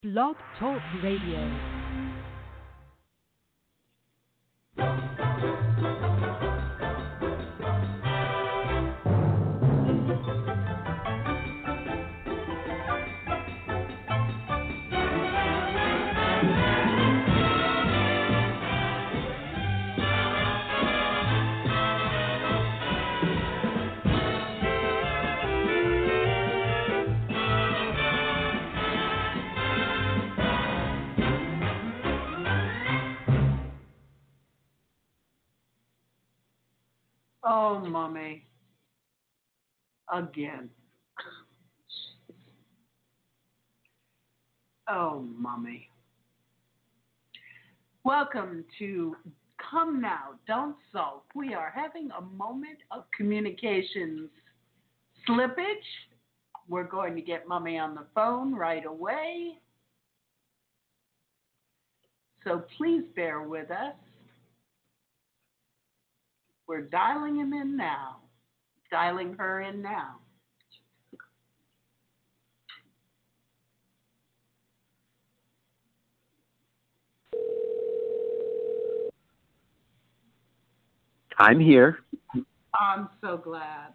Blog Talk Radio. Oh, Mommy. Again. Oh, Mommy. Welcome to Come Now, Don't Sulk. We are having a moment of communications slippage. We're going to get Mommy on the phone right away. So please bear with us. We're dialing him in now. Dialing her in now. I'm here. I'm so glad.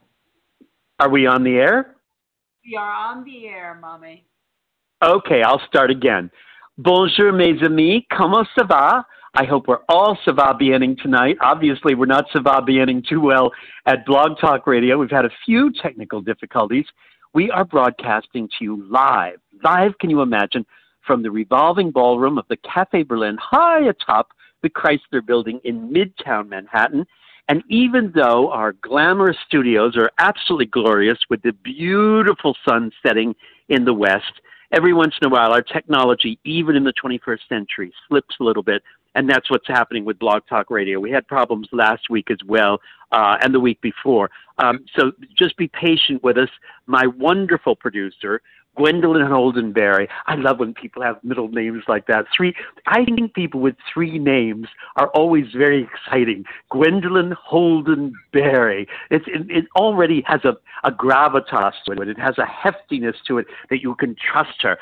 Are we on the air? We are on the air, Mommy. Okay, I'll start again. Bonjour, mes amis. Comment ça va? I hope we're all ça va biening tonight. Obviously, we're not ça va biening too well at Blog Talk Radio. We've had a few technical difficulties. We are broadcasting to you live. Live, can you imagine, from the revolving ballroom of the Café Berlin, high atop the Chrysler Building in Midtown Manhattan. And even though our glamorous studios are absolutely glorious with the beautiful sun setting in the west, every once in a while our technology, even in the 21st century, slips a little bit. And that's what's happening with Blog Talk Radio. We had problems last week as well, and the week before. So just be patient with us. My wonderful producer, Gwendolyn Holdenberry. I love when people have middle names like that. I think people with three names are always very exciting. Gwendolyn Holdenberry. It already has a gravitas to it. It has a heftiness to it that you can trust her.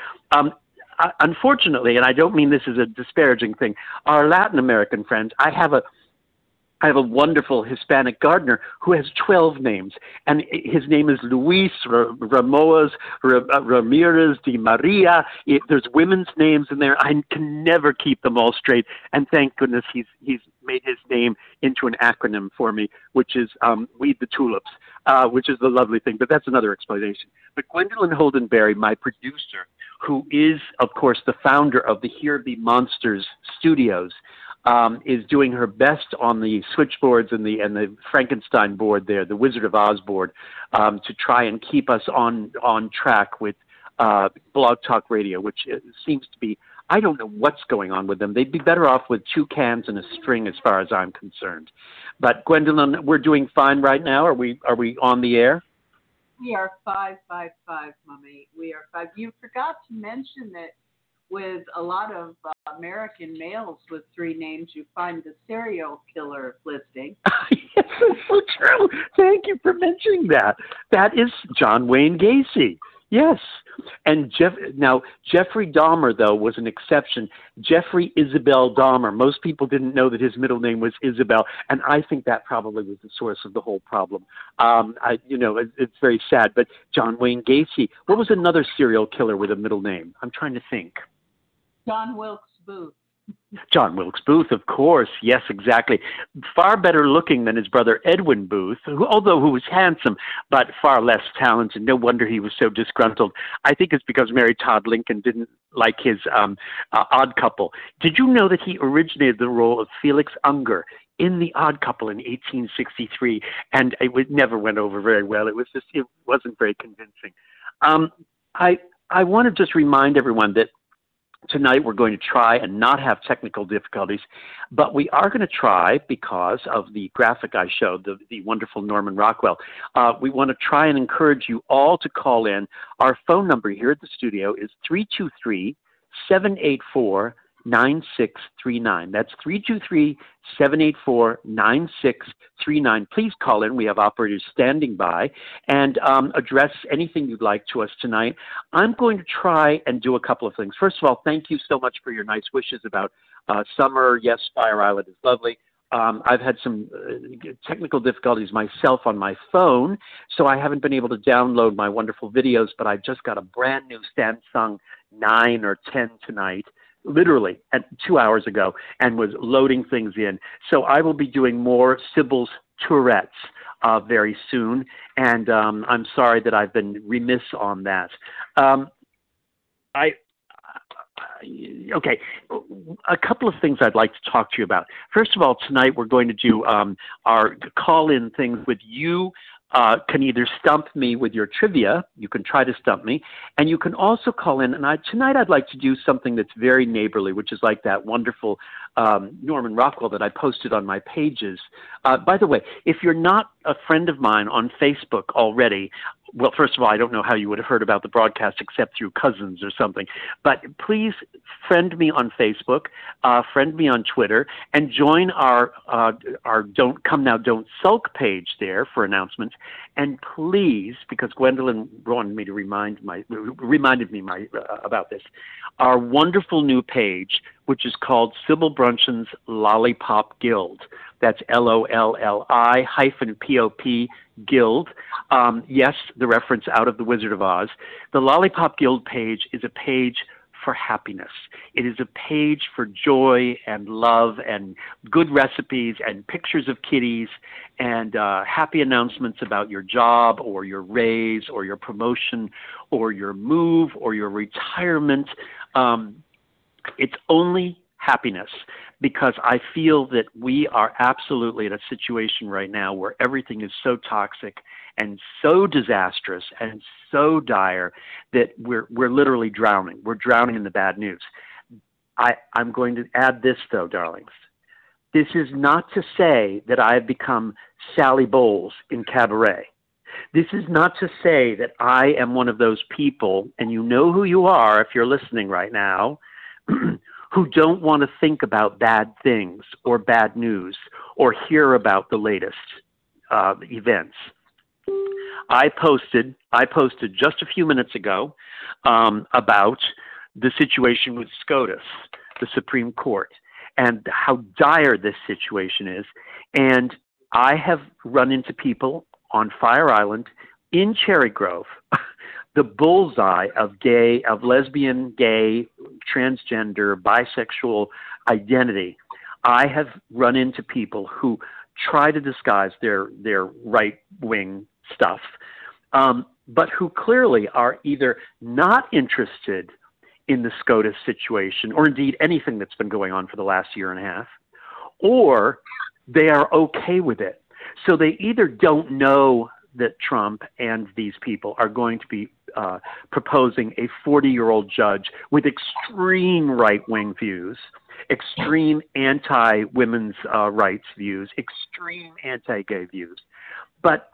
Unfortunately, and I don't mean this as a disparaging thing, our Latin American friends, I have a wonderful Hispanic gardener who has 12 names, and his name is Luis Ramoas Ramirez de Maria. There's women's names in there. I can never keep them all straight, and thank goodness he's made his name into an acronym for me, which is Weed the Tulips, which is the lovely thing, but that's another explanation. But Gwendolyn Holdenberry, my producer, who is, of course, the founder of the Here Be Monsters Studios, is doing her best on the switchboards and the Frankenstein board there, the Wizard of Oz board, to try and keep us on track with Blog Talk Radio, which seems to be, I don't know what's going on with them. They'd be better off with two cans and a string as far as I'm concerned. But Gwendolyn, we're doing fine right now. Are we on the air? We are 555, Mommy. We are 5. You forgot to mention that with a lot of American males with three names, you find the serial killer listing. Yes, that's so true. Thank you for mentioning that. That is John Wayne Gacy. Yes. And Jeffrey Dahmer, though, was an exception. Jeffrey Isabel Dahmer. Most people didn't know that his middle name was Isabel, and I think that probably was the source of the whole problem. It's very sad. But John Wayne Gacy, what was another serial killer with a middle name? I'm trying to think. John Wilkes Booth. John Wilkes Booth, of course. Yes, exactly. Far better looking than his brother Edwin Booth, who was handsome, but far less talented. No wonder he was so disgruntled. I think it's because Mary Todd Lincoln didn't like his Odd Couple. Did you know that he originated the role of Felix Unger in The Odd Couple in 1863, and it never went over very well. It wasn't very convincing. I want to just remind everyone that tonight we're going to try and not have technical difficulties, but we are going to try, because of the graphic I showed, the wonderful Norman Rockwell, we want to try and encourage you all to call in. Our phone number here at the studio is 323-784-9367. 323-784-9639. That's 323-784-9639. Please call in. We have operators standing by and address anything you'd like to us tonight. I'm going to try and do a couple of things. First of all, thank you so much for your nice wishes about summer. Yes, Fire Island is lovely. I've had some technical difficulties myself on my phone, so I haven't been able to download my wonderful videos, but I just got a brand new Samsung 9 or 10 tonight, literally 2 hours ago, and was loading things in. So I will be doing more Sybil's Tourette's very soon, and I'm sorry that I've been remiss on that. Okay, a couple of things I'd like to talk to you about. First of all, tonight we're going to do our call-in things with you. Can either stump me with your trivia, you can try to stump me, and you can also call in. And tonight I'd like to do something that's very neighborly, which is like that wonderful Norman Rockwell that I posted on my pages. By the way, if you're not a friend of mine on Facebook already, well, first of all, I don't know how you would have heard about the broadcast except through cousins or something. But please friend me on Facebook, friend me on Twitter, and join our Don't Come Now, Don't Sulk page there for announcements. And please, because Gwendolyn wanted me to reminded me about this, our wonderful new page, which is called Sybil Brunson's Lollipop Guild. That's LOLLI-POP Guild. Yes, the reference out of The Wizard of Oz. The Lollipop Guild page is a page for happiness. It is a page for joy and love and good recipes and pictures of kitties and happy announcements about your job or your raise or your promotion or your move or your retirement. It's only happiness, because I feel that we are absolutely in a situation right now where everything is so toxic and so disastrous and so dire that we're literally drowning. We're drowning in the bad news. I'm going to add this, though, darlings. This is not to say that I have become Sally Bowles in Cabaret. This is not to say that I am one of those people, and you know who you are if you're listening right now, who don't want to think about bad things or bad news or hear about the latest events. I posted just a few minutes ago about the situation with SCOTUS, the Supreme Court, and how dire this situation is. And I have run into people on Fire Island in Cherry Grove, the bullseye of lesbian, gay, transgender, bisexual identity. I have run into people who try to disguise their right-wing stuff, but who clearly are either not interested in the SCOTUS situation, or indeed anything that's been going on for the last year and a half, or they are okay with it. So they either don't know that Trump and these people are going to be proposing a 40-year-old judge with extreme right-wing views, extreme anti-women's rights views, extreme anti-gay views. But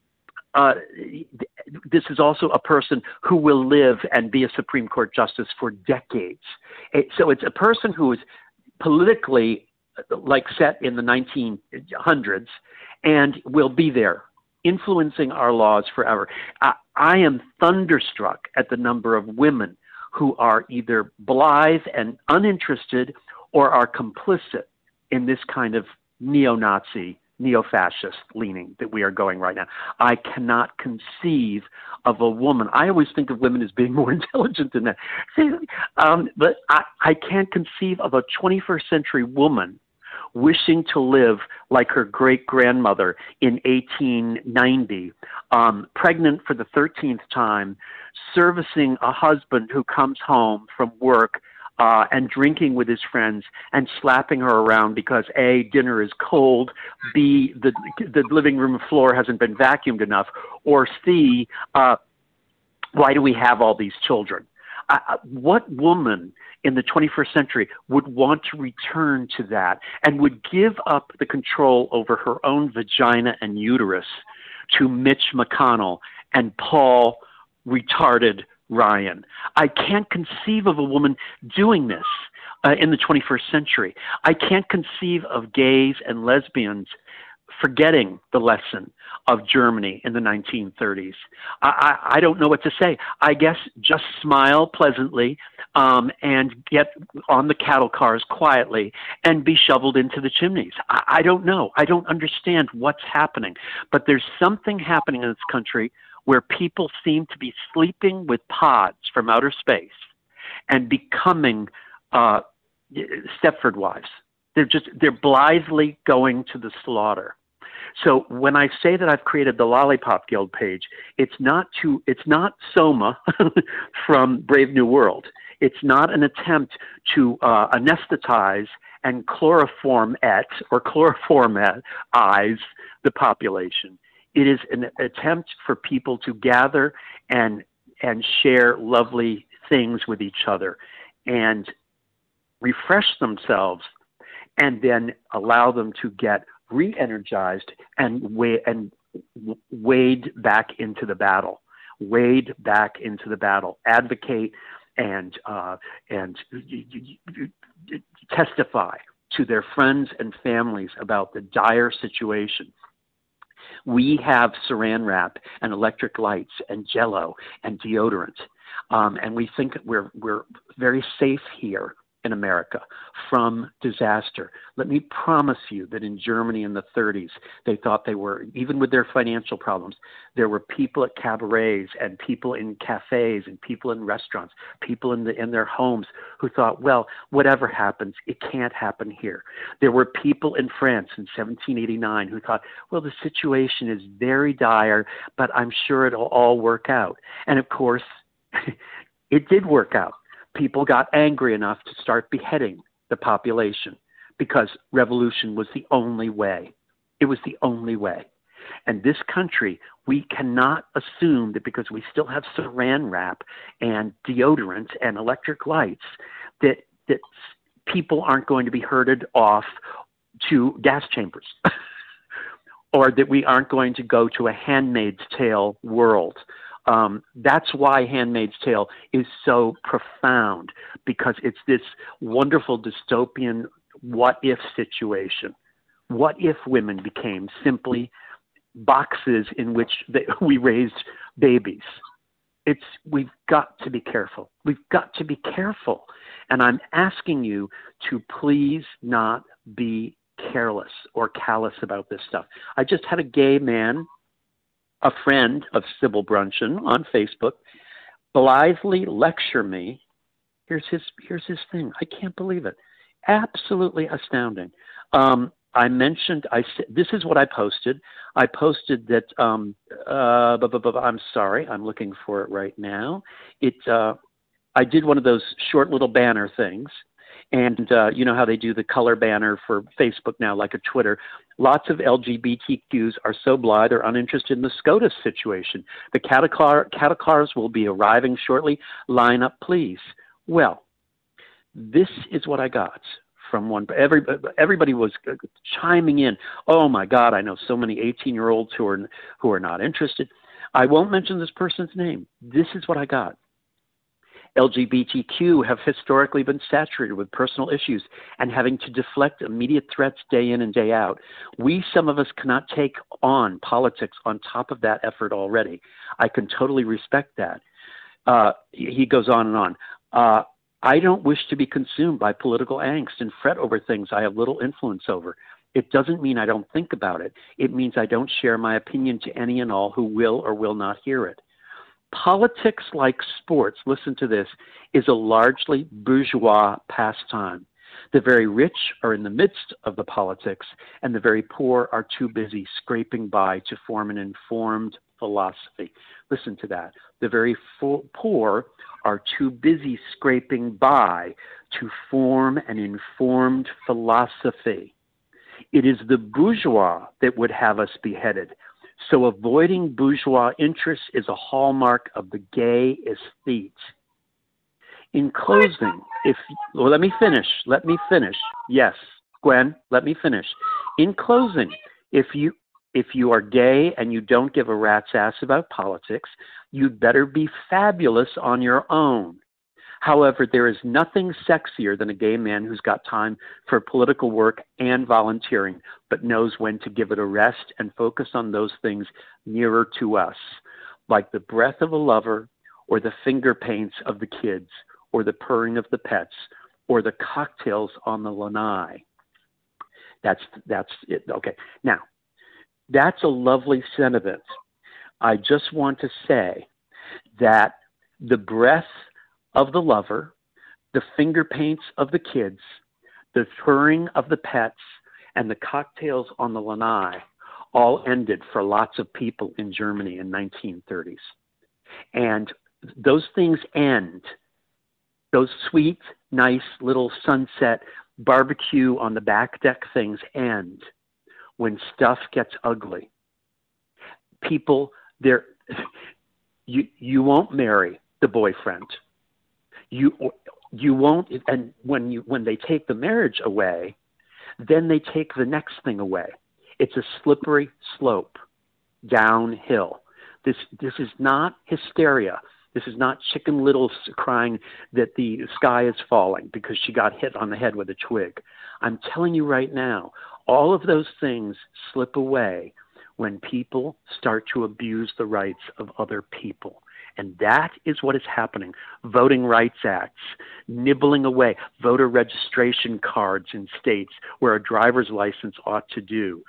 this is also a person who will live and be a Supreme Court justice for decades. So it's a person who is politically set in the 1900s and will be there, influencing our laws forever. I am thunderstruck at the number of women who are either blithe and uninterested or are complicit in this kind of neo-Nazi, neo-fascist leaning that we are going right now. I cannot conceive of a woman. I always think of women as being more intelligent than that. But I can't conceive of a 21st century woman wishing to live like her great-grandmother in 1890, pregnant for the 13th time, servicing a husband who comes home from work and drinking with his friends and slapping her around because A, dinner is cold, B, the living room floor hasn't been vacuumed enough, or C, why do we have all these children? What woman in the 21st century would want to return to that and would give up the control over her own vagina and uterus to Mitch McConnell and Paul retarded Ryan. I can't conceive of a woman doing this in the 21st century. I can't conceive of gays and lesbians forgetting the lesson of Germany in the 1930s. I don't know what to say. I guess just smile pleasantly and get on the cattle cars quietly and be shoveled into the chimneys. I don't know. I don't understand what's happening. But there's something happening in this country where people seem to be sleeping with pods from outer space and becoming Stepford wives. They're blithely going to the slaughter. So when I say that I've created the Lollipop Guild page, it's not Soma from Brave New World. It's not an attempt to anesthetize and chloroformize the population. It is an attempt for people to gather and share lovely things with each other and refresh themselves, and then allow them to get re-energized and wade back into the battle. Advocate and testify to their friends and families about the dire situation. We have saran wrap and electric lights and Jell-O and deodorant, and we think we're very safe here in America from disaster. Let me promise you that in Germany in the 30s, they thought they were, even with their financial problems, there were people at cabarets and people in cafes and people in restaurants, people in their homes who thought, well, whatever happens, it can't happen here. There were people in France in 1789 who thought, well, the situation is very dire, but I'm sure it'll all work out. And of course, it did work out. People got angry enough to start beheading the population because revolution was the only way. It was the only way. And this country, we cannot assume that because we still have saran wrap and deodorant and electric lights, that people aren't going to be herded off to gas chambers or that we aren't going to go to a Handmaid's Tale world. That's why Handmaid's Tale is so profound, because it's this wonderful dystopian what-if situation. What if women became simply boxes in which we raised babies? We've got to be careful. We've got to be careful. And I'm asking you to please not be careless or callous about this stuff. I just had a gay man, a friend of Sybil Bruncheon on Facebook, blithely lecture me. Here's his thing. I can't believe it. Absolutely astounding. This is what I posted. I posted that, I'm sorry, I'm looking for it right now. I did one of those short little banner things. And you know how they do the color banner for Facebook now, like a Twitter. Lots of LGBTQs are so blithe or uninterested in the SCOTUS situation. The cattle cars will be arriving shortly. Line up, please. Well, this is what I got from one. Everybody was chiming in. Oh my God, I know so many 18-year-olds who are not interested. I won't mention this person's name. This is what I got. LGBTQ have historically been saturated with personal issues and having to deflect immediate threats day in and day out. Some of us cannot take on politics on top of that effort already. I can totally respect that. He goes on and on. I don't wish to be consumed by political angst and fret over things I have little influence over. It doesn't mean I don't think about it. It means I don't share my opinion to any and all who will or will not hear it. Politics, like sports, listen to this, is a largely bourgeois pastime. The very rich are in the midst of the politics, and the very poor are too busy scraping by to form an informed philosophy. Listen to that. The very poor are too busy scraping by to form an informed philosophy. It is the bourgeois that would have us beheaded. So avoiding bourgeois interests is a hallmark of the gay aesthete. In closing, let me finish. Yes, Gwen, let me finish. In closing, if you If you are gay and you don't give a rat's ass about politics, you'd better be fabulous on your own. However, there is nothing sexier than a gay man who's got time for political work and volunteering, but knows when to give it a rest and focus on those things nearer to us, like the breath of a lover, or the finger paints of the kids, or the purring of the pets, or the cocktails on the lanai. That's it. Okay. Now, that's a lovely sentiment. I just want to say that the breath of the lover, the finger paints of the kids, the purring of the pets, and the cocktails on the lanai all ended for lots of people in Germany in 1930s. And those things end. Those sweet, nice little sunset barbecue on the back deck things end when stuff gets ugly. People, you won't marry the boyfriend. You won't, and when they take the marriage away, then they take the next thing away. It's a slippery slope downhill. This is not hysteria. This is not Chicken Little crying that the sky is falling because she got hit on the head with a twig. I'm telling you right now, all of those things slip away when people start to abuse the rights of other people. And that is what is happening. Voting Rights Acts, nibbling away, voter registration cards in states where a driver's license ought to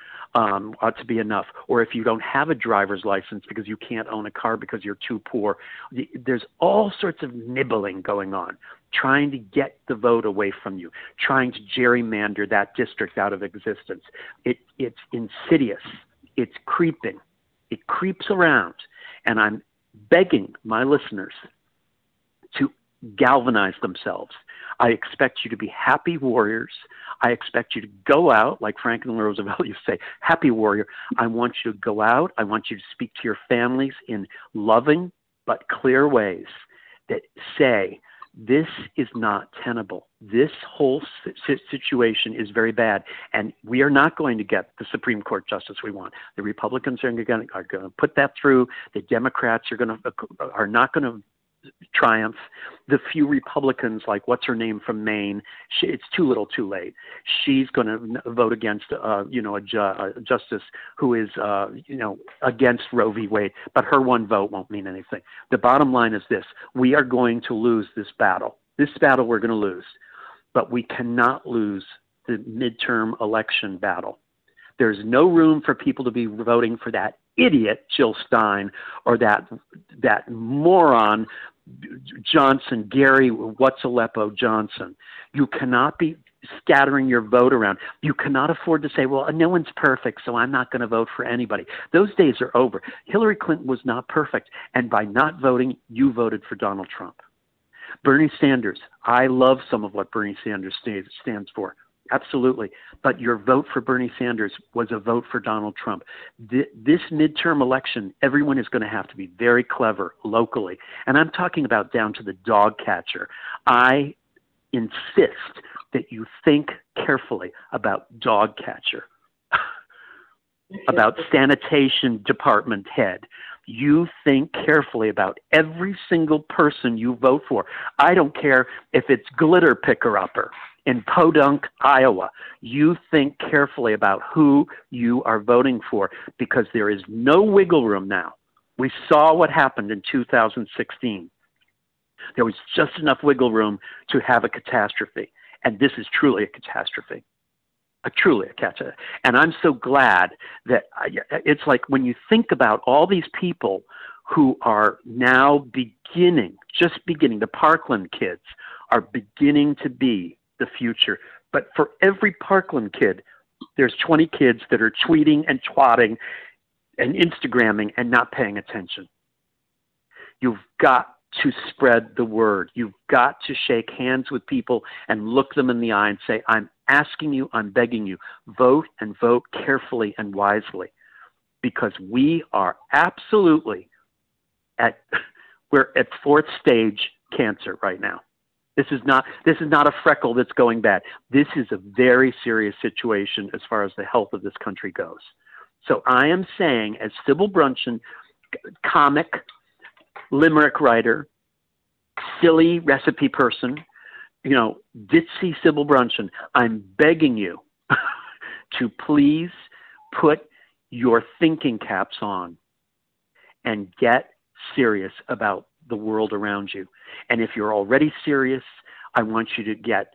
be enough. Or if you don't have a driver's license because you can't own a car because you're too poor, there's all sorts of nibbling going on, trying to get the vote away from you, trying to gerrymander that district out of existence. It's insidious. It's creeping. It creeps around. And I'm begging my listeners to galvanize themselves. I expect you to be happy warriors. I expect you to go out, like Franklin Roosevelt used to say, happy warrior. I want you to go out. I want you to speak to your families in loving but clear ways that say, this is not tenable. This whole situation is very bad, and we are not going to get the Supreme Court justice we want. The Republicans are going to put that through. The Democrats are not going to triumph. The few Republicans, like what's her name from Maine, it's too little, too late. She's going to vote against, a justice who is, against Roe v. Wade. But her one vote won't mean anything. The bottom line is this: we are going to lose this battle. This battle we're going to lose, but we cannot lose the midterm election battle. There's no room for people to be voting for that idiot Jill Stein or that moron Johnson, Gary What's-a-Lepo Johnson. You cannot be scattering your vote around. You cannot afford to say, well, no one's perfect, so I'm not going to vote for anybody. Those days are over. Hillary Clinton was not perfect, and by not voting, you voted for Donald Trump. Bernie Sanders, I love some of what Bernie Sanders stands for. Absolutely. But your vote for Bernie Sanders was a vote for Donald Trump. This midterm election, everyone is going to have to be very clever locally. And I'm talking about down to the dog catcher. I insist that you think carefully about dog catcher, about sanitation department head. You think carefully about every single person you vote for. I don't care if it's glitter picker-upper in Podunk, Iowa. You think carefully about who you are voting for, because there is no wiggle room now. We saw what happened in 2016. There was just enough wiggle room to have a catastrophe, and this is truly a catastrophe. Truly a catastrophe. And I'm so glad that it's like when you think about all these people who are now just beginning, the Parkland kids are beginning to be the future. But for every Parkland kid, there's 20 kids that are tweeting and twatting and Instagramming and not paying attention. You've got to spread the word. You've got to shake hands with people and look them in the eye and say, I'm asking you, I'm begging you, vote, and vote carefully and wisely, because we are absolutely we're at fourth stage cancer right now. This is not a freckle that's going bad. This is a very serious situation as far as the health of this country goes. So I am saying, as Sybil Brunson, comic, limerick writer, silly recipe person, ditzy Sybil Brunson, I'm begging you to please put your thinking caps on and get serious about the world around you. And if you're already serious, I want you to get,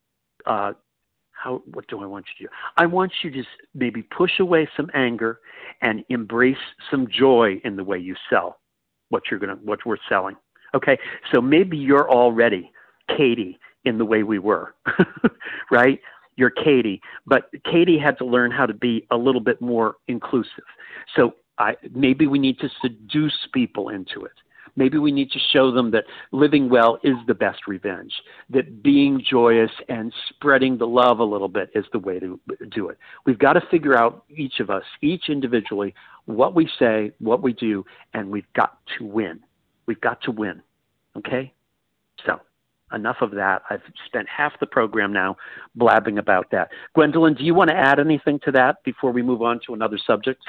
what do I want you to do? I want you to maybe push away some anger and embrace some joy in the way you sell what we're selling. Okay. So maybe you're already Katie in the way we were, right? You're Katie, but Katie had to learn how to be a little bit more inclusive. So maybe we need to seduce people into it. Maybe we need to show them that living well is the best revenge, that being joyous and spreading the love a little bit is the way to do it. We've got to figure out, each of us, each individually, what we say, what we do, and we've got to win. We've got to win. Okay? So enough of that. I've spent half the program now blabbing about that. Gwendolyn, do you want to add anything to that before we move on to another subject?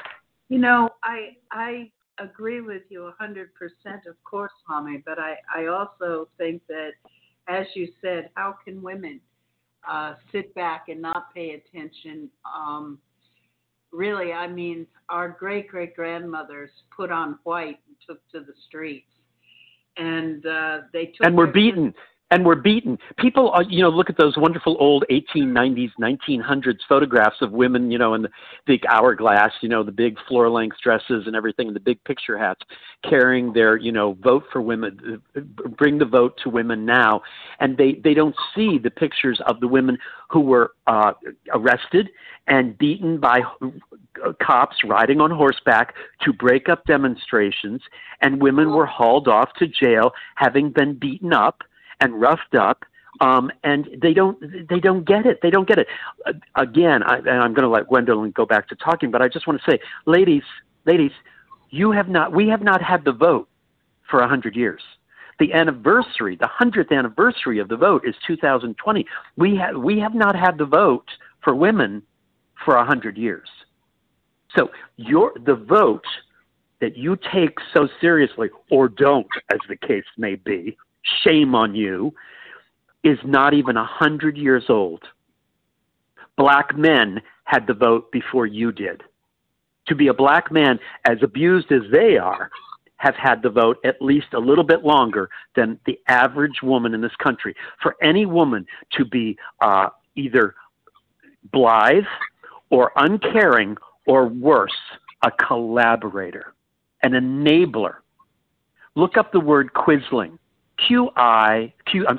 I agree with you 100%, of course, Mommy, but I also think that, as you said, how can women sit back and not pay attention? Really, I mean, our great-great-grandmothers put on white and took to the streets. And they took... And were beaten. And we're beaten. People, look at those wonderful old 1890s, 1900s photographs of women, in the big hourglass, the big floor-length dresses and everything, and the big picture hats, carrying their, vote for women, bring the vote to women now. And they don't see the pictures of the women who were arrested and beaten by cops riding on horseback to break up demonstrations, and women were hauled off to jail having been beaten up and roughed up, and they don't get it. They don't get it. Again, I'm going to let Gwendolyn go back to talking, but I just want to say, ladies, we have not had the vote for 100 years. The 100th anniversary of the vote is 2020. We have not had the vote for women for 100 years. So the vote that you take so seriously, or don't, as the case may be, shame on you, is not even 100 years old. Black men had the vote before you did. To be a black man, as abused as they are, have had the vote at least a little bit longer than the average woman in this country. For any woman to be either blithe or uncaring or worse, a collaborator, an enabler. Look up the word quisling. Quis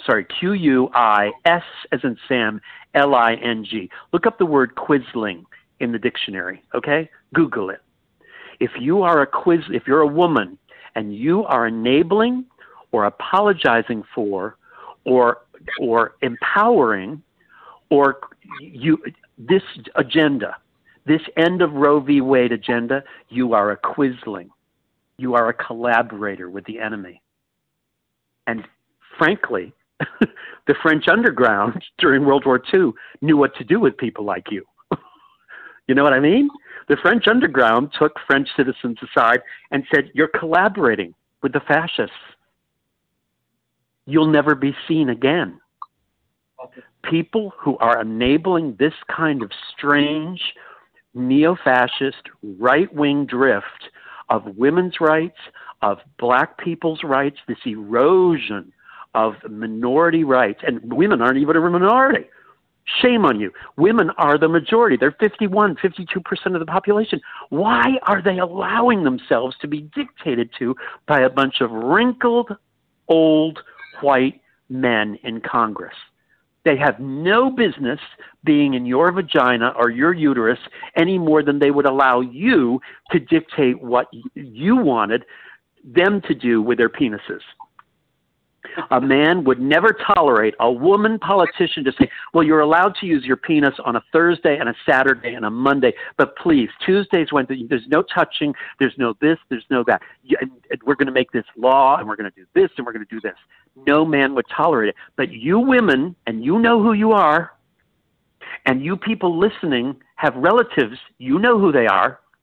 as in Sam, Ling. Look up the word quisling in the dictionary, okay? Google it. If you're a woman and you are enabling or apologizing for or empowering or this agenda, this end of Roe v. Wade agenda, you are a quisling. You are a collaborator with the enemy. And frankly, the French underground during World War II knew what to do with people like you. You know what I mean? The French underground took French citizens aside and said, you're collaborating with the fascists. You'll never be seen again. People who are enabling this kind of strange, neo-fascist, right-wing drift of women's rights, of black people's rights, this erosion of minority rights, and women aren't even a minority. Shame on you. Women are the majority. They're 51, 52% of the population. Why are they allowing themselves to be dictated to by a bunch of wrinkled, old, white men in Congress? They have no business being in your vagina or your uterus any more than they would allow you to dictate what you wanted them to do with their penises. A man would never tolerate a woman politician to say, well, you're allowed to use your penis on a Thursday and a Saturday and a Monday, but please, Tuesdays, Wednesdays, there's no touching, there's no this, there's no that. And we're going to make this law, and we're going to do this, and we're going to do this. No man would tolerate it. But you women, and you know who you are, and you people listening have relatives, you know who they are,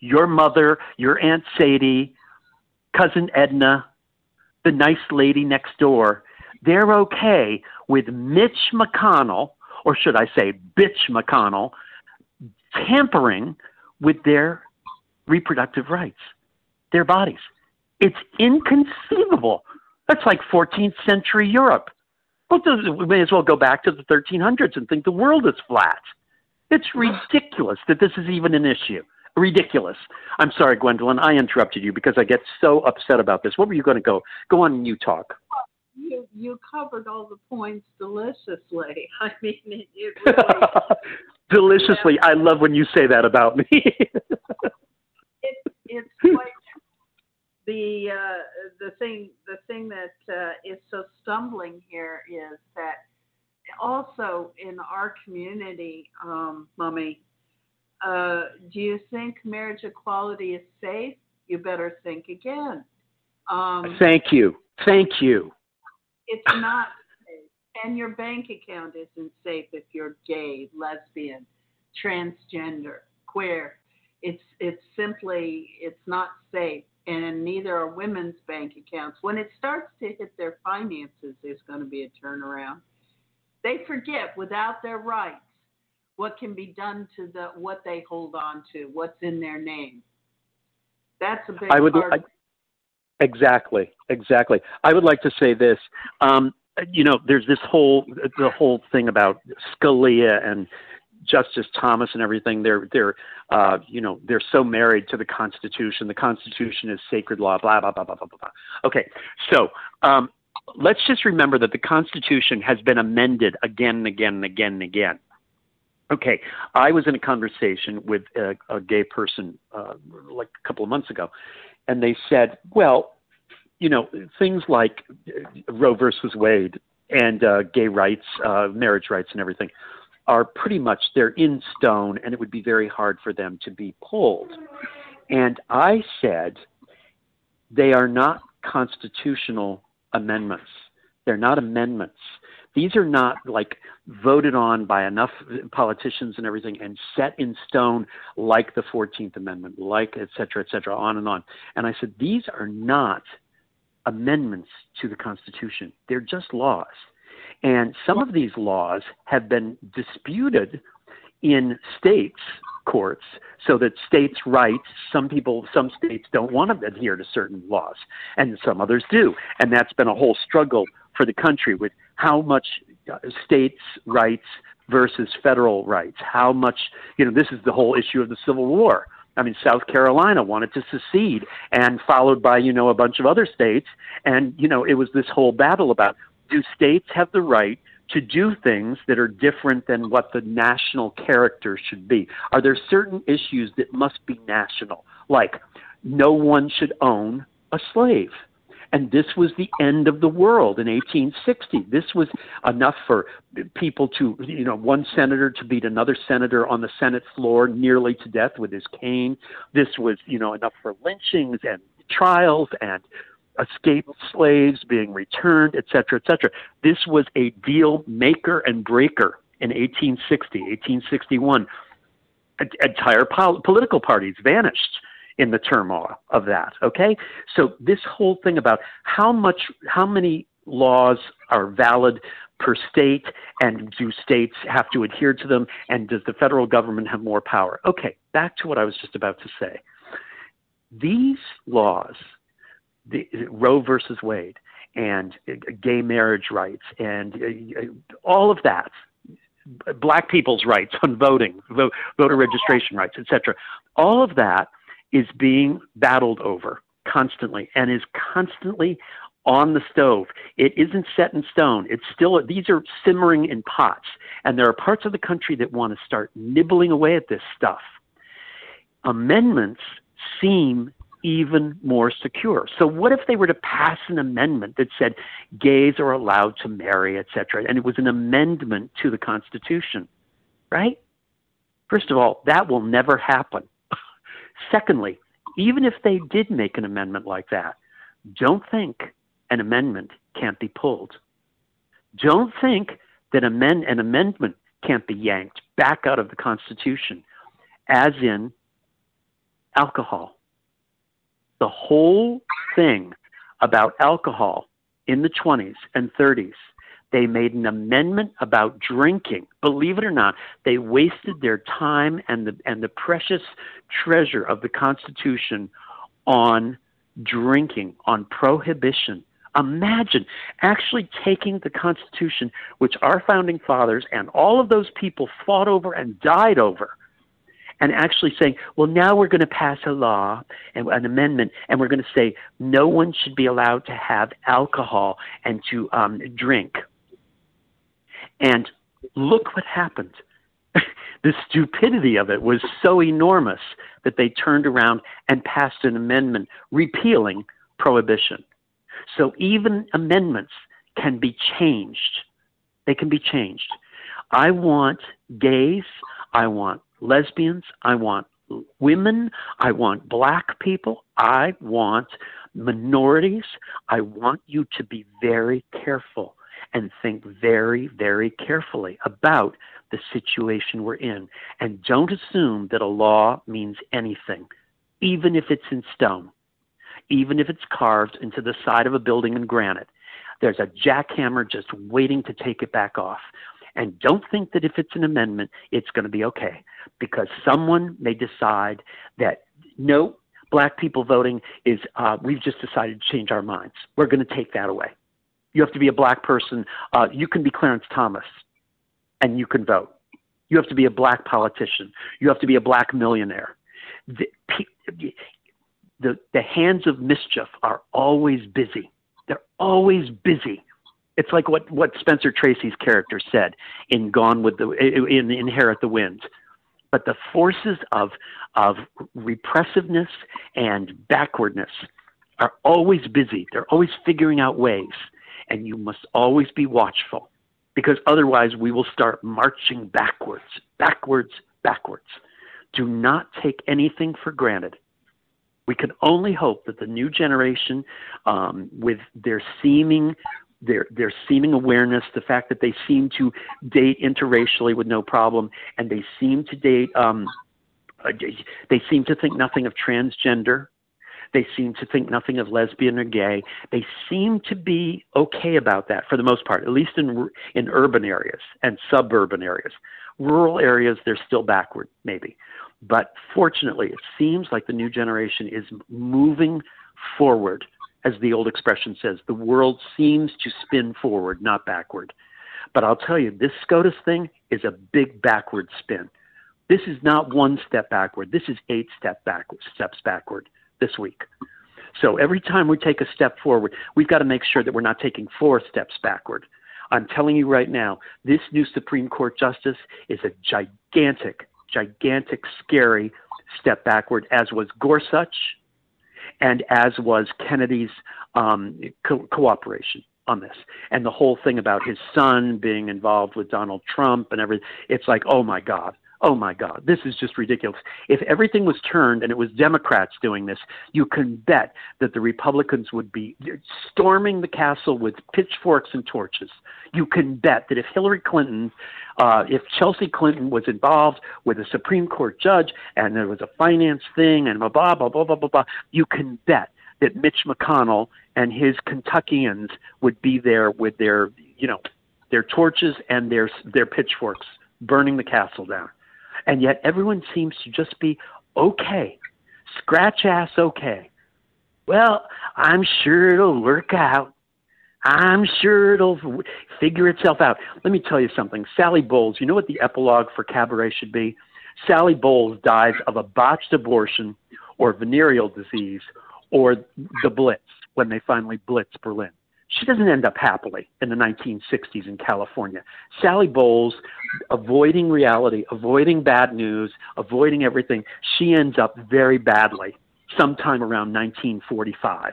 your mother, your Aunt Sadie, Cousin Edna, the nice lady next door, they're okay with Mitch McConnell, or should I say Bitch McConnell, tampering with their reproductive rights, their bodies. It's inconceivable. That's like 14th century Europe. We may as well go back to the 1300s and think the world is flat. It's ridiculous that this is even an issue. Ridiculous. I'm sorry, Gwendolyn, I interrupted you because I get so upset about this. What were you going to go? Go on and you talk. You covered all the points deliciously. I mean, it really... Deliciously. Yeah. I love when you say that about me. It's like the thing that is so stumbling here is that also in our community, Mummy, do you think marriage equality is safe? You better think again. Thank you. It's not safe. And your bank account isn't safe if you're gay, lesbian, transgender, queer. It's not safe. And neither are women's bank accounts. When it starts to hit their finances, there's going to be a turnaround. They forget, without their rights, what can be done to what they hold on to, what's in their name. That's a big part. Exactly. I would like to say this. There's the whole thing about Scalia and Justice Thomas and everything. They're so married to the Constitution. The Constitution is sacred law. Blah blah blah blah blah blah. Okay, so let's just remember that the Constitution has been amended again and again and again and again. Okay, I was in a conversation with a gay person like a couple of months ago, and they said, well, things like Roe versus Wade and gay rights, marriage rights and everything are pretty much, they're in stone, and it would be very hard for them to be pulled. And I said, they are not constitutional amendments. They're not amendments. These are not like voted on by enough politicians and everything and set in stone like the 14th Amendment, like et cetera, on and on. And I said, these are not amendments to the Constitution. They're just laws. And some of these laws have been disputed in states' courts so that states' rights, some states don't want to adhere to certain laws, and some others do. And that's been a whole struggle for the country with how much states' rights versus federal rights, how much, this is the whole issue of the Civil War. I mean, South Carolina wanted to secede, and followed by, a bunch of other states. And, it was this whole battle about, do states have the right to do things that are different than what the national character should be? Are there certain issues that must be national? Like, no one should own a slave. And this was the end of the world in 1860. This was enough for people to, one senator to beat another senator on the Senate floor nearly to death with his cane. This was, enough for lynchings and trials and escaped slaves being returned, et cetera, et cetera. This was a deal maker and breaker in 1860, 1861. Entire political parties vanished in the turmoil of that, okay? So this whole thing about how many laws are valid per state, and do states have to adhere to them, and does the federal government have more power? Okay, back to what I was just about to say. These laws, the Roe versus Wade and gay marriage rights and all of that, black people's rights on voting, voter registration rights, etc., all of that is being battled over constantly and is constantly on the stove. It isn't set in stone. It's still, these are simmering in pots. And there are parts of the country that want to start nibbling away at this stuff. Amendments seem even more secure. So what if they were to pass an amendment that said gays are allowed to marry, etc., and it was an amendment to the Constitution, right? First of all, that will never happen. Secondly, even if they did make an amendment like that, don't think an amendment can't be pulled. Don't think that an amendment can't be yanked back out of the Constitution, as in alcohol. The whole thing about alcohol in the 20s and 30s, they made an amendment about drinking. Believe it or not, they wasted their time and the precious treasure of the Constitution on drinking, on prohibition. Imagine actually taking the Constitution, which our founding fathers and all of those people fought over and died over, and actually saying, well, now we're going to pass a law, and an amendment, and we're going to say no one should be allowed to have alcohol and to drink. And look what happened. The stupidity of it was so enormous that they turned around and passed an amendment repealing prohibition. So even amendments can be changed. They can be changed. I want gays. I want lesbians. I want women. I want black people. I want minorities. I want you to be very careful and think very, very carefully about the situation we're in. And don't assume that a law means anything, even if it's in stone, even if it's carved into the side of a building in granite. There's a jackhammer just waiting to take it back off. And don't think that if it's an amendment, it's going to be okay, because someone may decide that, no, black people voting is, we've just decided to change our minds. We're going to take that away. You have to be a black person. You can be Clarence Thomas, and you can vote. You have to be a black politician. You have to be a black millionaire. The hands of mischief are always busy. They're always busy. It's like what Spencer Tracy's character said in in Inherit the Wind. But the forces of repressiveness and backwardness are always busy. They're always figuring out ways. And you must always be watchful, because otherwise we will start marching backwards, backwards, backwards. Do not take anything for granted. We can only hope that the new generation, with their seeming awareness, the fact that they seem to date interracially with no problem, and they seem to date, they seem to think nothing of transgender. They seem to think nothing of lesbian or gay. They seem to be okay about that for the most part, at least in urban areas and suburban areas. Rural areas, they're still backward, maybe. But fortunately, it seems like the new generation is moving forward. As the old expression says, the world seems to spin forward, not backward. But I'll tell you, this SCOTUS thing is a big backward spin. This is not one step backward. This is 8 steps backward this week. So every time we take a step forward, we've got to make sure that we're not taking 4 steps backward. I'm telling you right now, this new Supreme Court justice is a gigantic, scary step backward, as was Gorsuch and as was Kennedy's cooperation on this. And the whole thing about his son being involved with Donald Trump and everything. It's like, oh my God, this is just ridiculous. If everything was turned and it was Democrats doing this, you can bet that the Republicans would be storming the castle with pitchforks and torches. You can bet that if Hillary Clinton, if Chelsea Clinton was involved with a Supreme Court judge and there was a finance thing and blah, blah, blah, blah, blah, blah, you can bet that Mitch McConnell and his Kentuckians would be there with their torches and their pitchforks burning the castle down. And yet everyone seems to just be okay, scratch ass okay. Well, I'm sure it'll work out. I'm sure it'll figure itself out. Let me tell you something. Sally Bowles, you know what the epilogue for Cabaret should be? Sally Bowles dies of a botched abortion or venereal disease or the Blitz, when they finally blitz Berlin. She doesn't end up happily in the 1960s in California. Sally Bowles, avoiding reality, avoiding bad news, avoiding everything, she ends up very badly sometime around 1945.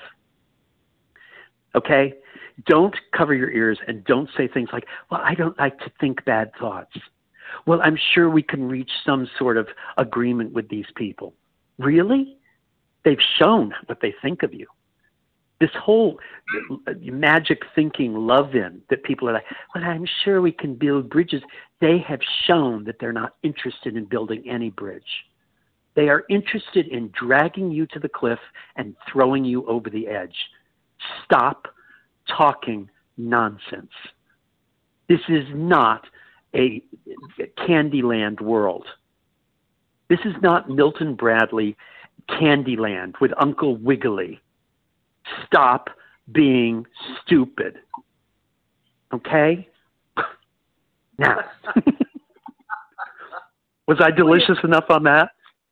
Okay? Don't cover your ears and don't say things like, well, I don't like to think bad thoughts. Well, I'm sure we can reach some sort of agreement with these people. Really? They've shown what they think of you. This whole magic thinking love-in that people are like, well, I'm sure we can build bridges. They have shown that they're not interested in building any bridge. They are interested in dragging you to the cliff and throwing you over the edge. Stop talking nonsense. This is not a Candyland world. This is not Milton Bradley Candyland with Uncle Wiggily. Stop being stupid. Okay? Now, was I delicious enough on that?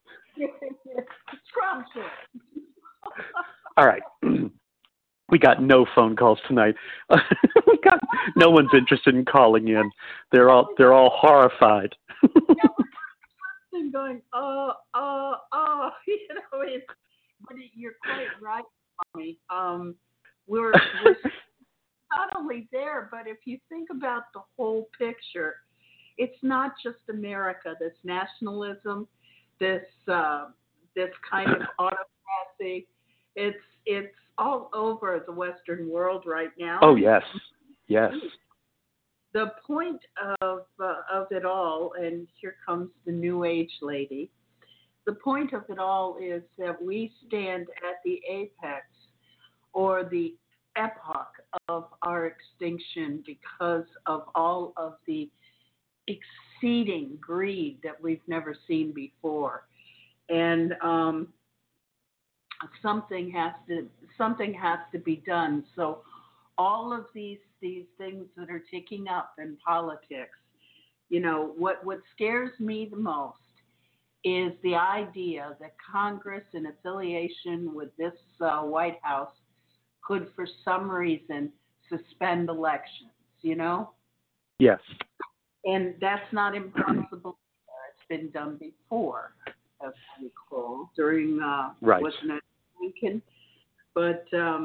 All right. We got no phone calls tonight. No one's interested in calling in. They're all horrified. And going, but you're quite right, Mommy. We're not only there, but if you think about the whole picture, it's not just America. This nationalism, this kind of autocracy. It's all over the Western world right now. Oh yes, yes. The point of it all, and here comes the New Age lady. The point of it all is that we stand at the apex or the epoch of our extinction because of all of the exceeding greed that we've never seen before, and something has to be done. So all of these things that are ticking up in politics, you know, what scares me the most is the idea that Congress, in affiliation with this White House, could for some reason suspend elections, you know? Yes. And that's not impossible. It's been done before, as I recall, during, right. Wasn't it Lincoln? But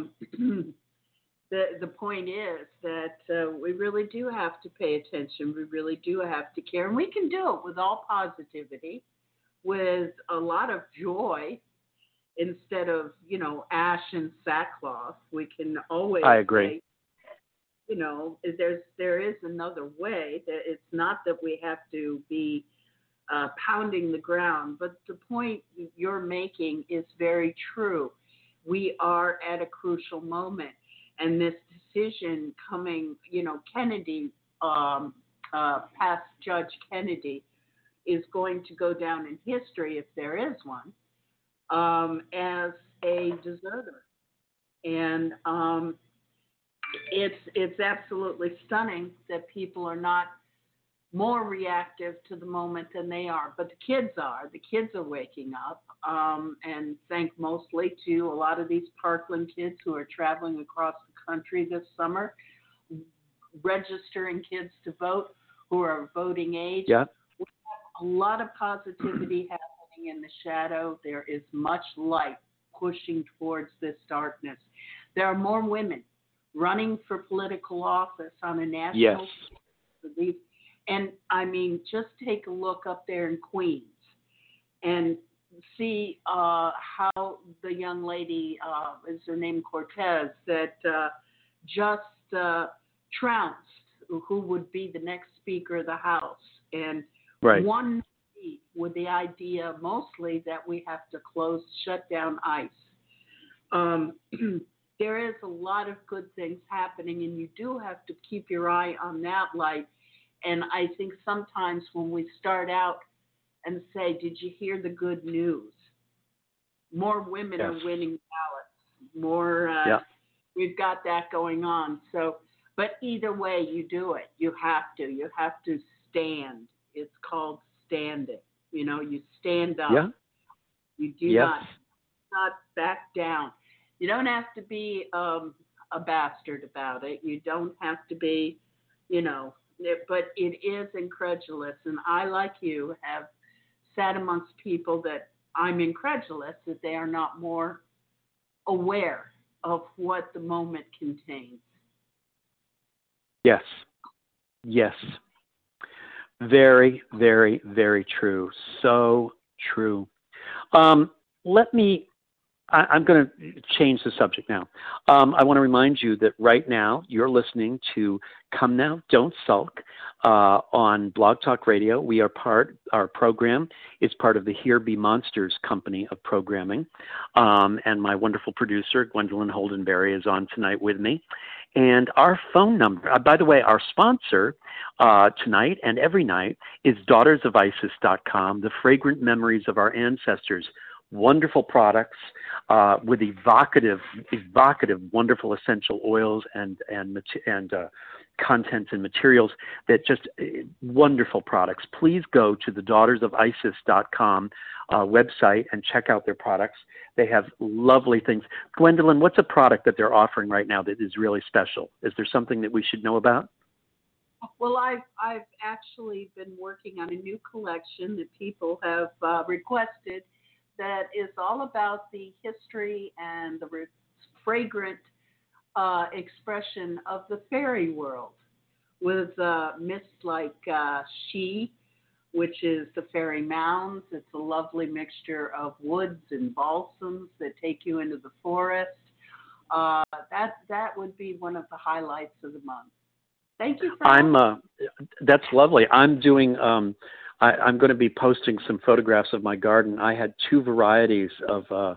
the point is that we really do have to pay attention. We really do have to care. And we can do it with all positivity, with a lot of joy, instead of, you know, ash and sackcloth. We can always I agree. say, you know, there is another way. That it's not that we have to be pounding the ground, but the point you're making is very true. We are at a crucial moment, and this decision coming, you know, Kennedy, past Judge Kennedy, is going to go down in history, if there is one, as a deserter. And it's absolutely stunning that people are not more reactive to the moment than they are. But the kids are. The kids are waking up, and thanks mostly to a lot of these Parkland kids who are traveling across the country this summer, registering kids to vote who are voting age. Yeah. We have a lot of positivity happening in the shadow. There is much light pushing towards this darkness. There are more women running for political office on a national scale. And I mean, just take a look up there in Queens and see how the young lady, is her name Cortez, that just trounced who would be the next Speaker of the House, and won with the idea mostly that we have to shut down ICE. There is a lot of good things happening, and you do have to keep your eye on that light. And I think sometimes when we start out and say, did you hear the good news? More women are winning ballots. More, we've got that going on. So, but either way you do it, you have to stand. It's called standing. You know, you stand up. Yeah. You do not back down. You don't have to be a bastard about it. You don't have to be, you know, but it is incredulous. And I, like you, have sat amongst people that I'm incredulous that they are not more aware of what the moment contains. Yes. Yes. Very, very, very true. So true. Let me I'm going to change the subject now. I want to remind you that right now you're listening to Come Now, Don't Sulk on Blog Talk Radio. Our program is part of the Here Be Monsters company of programming. And my wonderful producer, Gwendolyn Holdenberry, is on tonight with me. And our phone number, by the way, our sponsor tonight and every night is DaughtersOfIsis.com, the fragrant memories of our ancestors. Wonderful products with evocative, wonderful essential oils and contents and materials that just wonderful products. Please go to the DaughtersOfIsis.com website and check out their products. They have lovely things. Gwendolyn, what's a product that they're offering right now that is really special? Is there something that we should know about? Well, I've actually been working on a new collection that people have requested that is all about the history and the fragrant expression of the fairy world with myths like She, which is the fairy mounds. It's a lovely mixture of woods and balsams that take you into the forest. That would be one of the highlights of the month. Thank you for that's lovely. I'm doing I'm going to be posting some photographs of my garden. I had two varieties of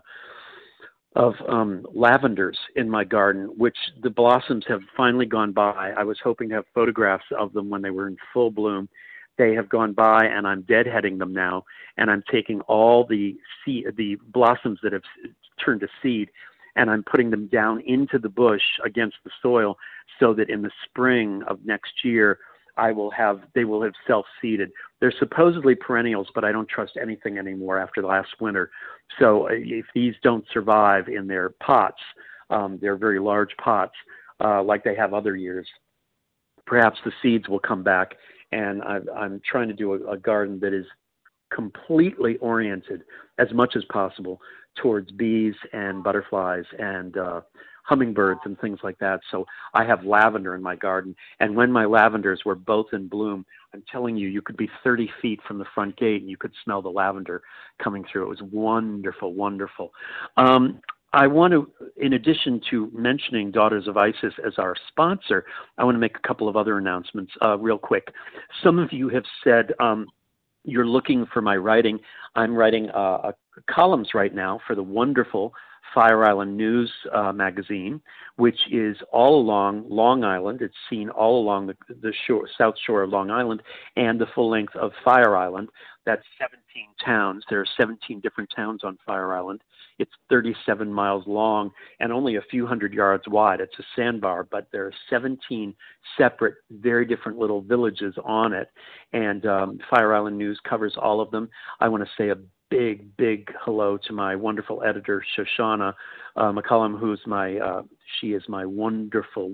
lavenders in my garden, which the blossoms have finally gone by. I was hoping to have photographs of them when they were in full bloom. They have gone by, and I'm deadheading them now, and I'm taking all the blossoms that have turned to seed, and I'm putting them down into the bush against the soil so that in the spring of next year, they will have self-seeded. They're supposedly perennials, but I don't trust anything anymore after last winter. So if these don't survive in their pots, they're very large pots, like they have other years, perhaps the seeds will come back. And I'm trying to do a garden that is completely oriented as much as possible towards bees and butterflies and hummingbirds and things like that. So I have lavender in my garden. And when my lavenders were both in bloom, I'm telling you, you could be 30 feet from the front gate and you could smell the lavender coming through. It was wonderful, wonderful. I want to, in addition to mentioning Daughters of Isis as our sponsor, I want to make a couple of other announcements real quick. Some of you have said you're looking for my writing. I'm writing columns right now for the wonderful Fire Island News magazine, which is all along Long Island. It's seen all along the south shore of Long Island and the full length of Fire Island. That's 17 towns. There are 17 different towns on Fire Island. It's 37 miles long and only a few hundred yards wide. It's a sandbar, but there are 17 separate, very different little villages on it. And Fire Island News covers all of them. I want to say a big hello to my wonderful editor, Shoshana McCullum, she is my wonderful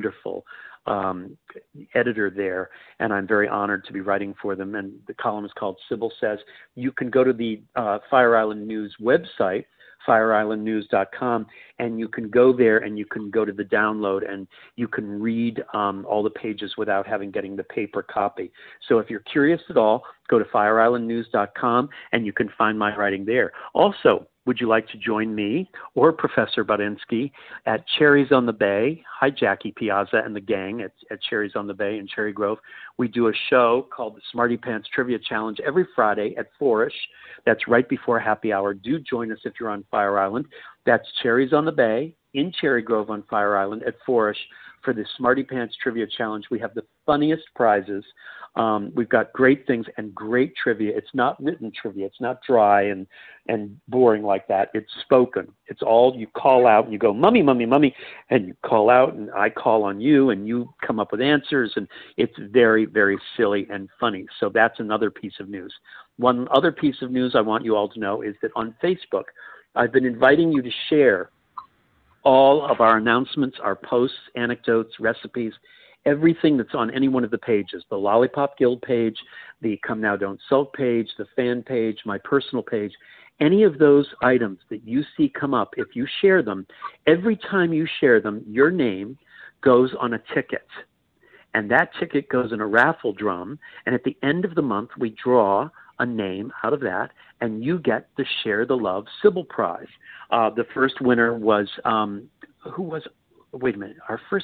editor there, and I'm very honored to be writing for them. And the column is called Sybil Says. You can go to the Fire Island News website, fireislandnews.com, and you can go there and you can go to the download and you can read all the pages without getting the paper copy. So if you're curious at all, go to fireislandnews.com and you can find my writing there. Also, would you like to join me or Professor Barinsky at Cherries on the Bay? Hi, Jackie Piazza and the gang at Cherries on the Bay in Cherry Grove. We do a show called the Smarty Pants Trivia Challenge every Friday at 4-ish. That's right before happy hour. Do join us if you're on Fire Island. That's Cherries on the Bay in Cherry Grove on Fire Island at 4-ish for the Smarty Pants Trivia Challenge. We have the funniest prizes. We've got great things and great trivia. It's not written trivia. It's not dry and boring like that. It's spoken. It's all you call out and you go, "Mummy, mummy, mummy," and you call out and I call on you and you come up with answers, and it's very, very silly and funny. So that's another piece of news. One other piece of news I want you all to know is that on Facebook, I've been inviting you to share all of our announcements, our posts, anecdotes, recipes, everything that's on any one of the pages, the Lollipop Guild page, the Come Now Don't Sulk page, the fan page, my personal page, any of those items that you see come up, if you share them, every time you share them, your name goes on a ticket. And that ticket goes in a raffle drum. And at the end of the month, we draw a name out of that, and you get the Share the Love Sybil Prize. The first winner was, who was, wait a minute, our first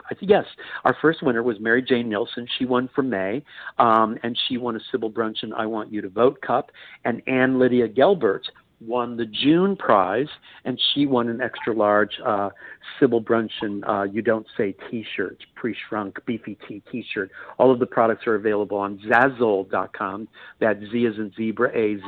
winner was Mary Jane Nilsson. She won for May, and she won a Sybil Brunson I Want You to Vote cup, and Ann Lydia Gelbert won the June prize, and she won an extra large Sybil Brunson You Don't Say t-shirt, pre-shrunk beefy tea t-shirt. All of the products are available on Zazzle.com. That's Z as in zebra,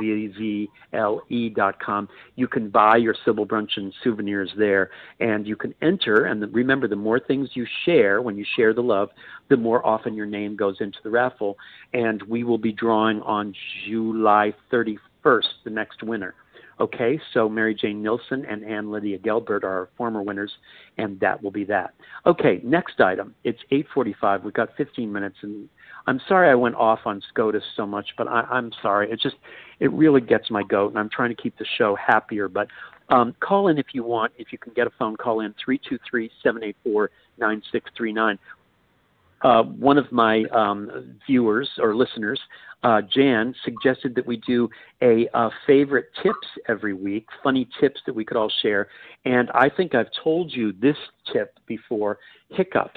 AZZLE.com. You can buy your Sybil Brunson souvenirs there, and you can enter, and remember, the more things you share, when you share the love, the more often your name goes into the raffle, and we will be drawing on July 31st, the next winner. Okay, so Mary Jane Nilsson and Ann Lydia Gelbert are our former winners, and that will be that. Okay, next item. It's 8:45. We've got 15 minutes, and I'm sorry I went off on SCOTUS so much, but I'm sorry. It really gets my goat, and I'm trying to keep the show happier. But call in if you want. If you can get a phone, call in 323-784-9639. One of my viewers or listeners, Jan, suggested that we do a favorite tips every week, funny tips that we could all share. And I think I've told you this tip before, hiccups.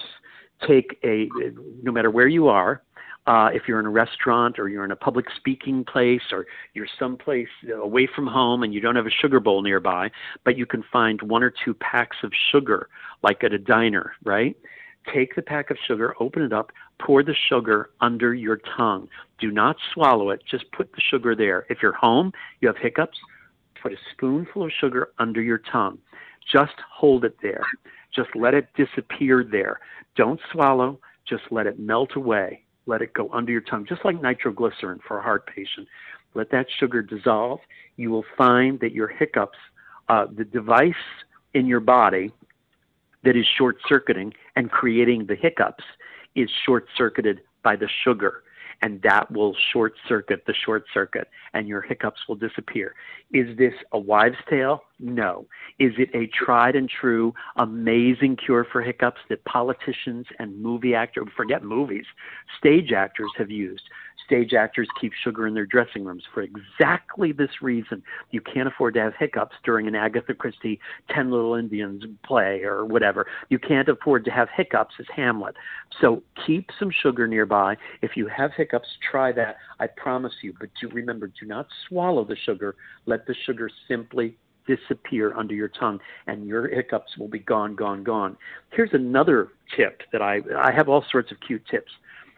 No matter where you are, if you're in a restaurant or you're in a public speaking place or you're someplace away from home and you don't have a sugar bowl nearby, but you can find 1 or 2 packs of sugar, like at a diner, right? Take the pack of sugar, open it up, pour the sugar under your tongue. Do not swallow it. Just put the sugar there. If you're home, you have hiccups, put a spoonful of sugar under your tongue. Just hold it there. Just let it disappear there. Don't swallow. Just let it melt away. Let it go under your tongue, just like nitroglycerin for a heart patient. Let that sugar dissolve. You will find that your hiccups, the device in your body that is short-circuiting and creating the hiccups is short-circuited by the sugar, and that will short-circuit the short-circuit, and your hiccups will disappear. Is this a wives' tale? No. Is it a tried-and-true, amazing cure for hiccups that politicians and movie actors, forget movies, stage actors have used? Stage actors keep sugar in their dressing rooms for exactly this reason. You can't afford to have hiccups during an Agatha Christie 10 Little Indians play or whatever. You can't afford to have hiccups as Hamlet. So keep some sugar nearby. If you have hiccups, try that. I promise you. But remember, do not swallow the sugar. Let the sugar simply disappear under your tongue, and your hiccups will be gone, gone, gone. Here's another tip that I have all sorts of cute tips.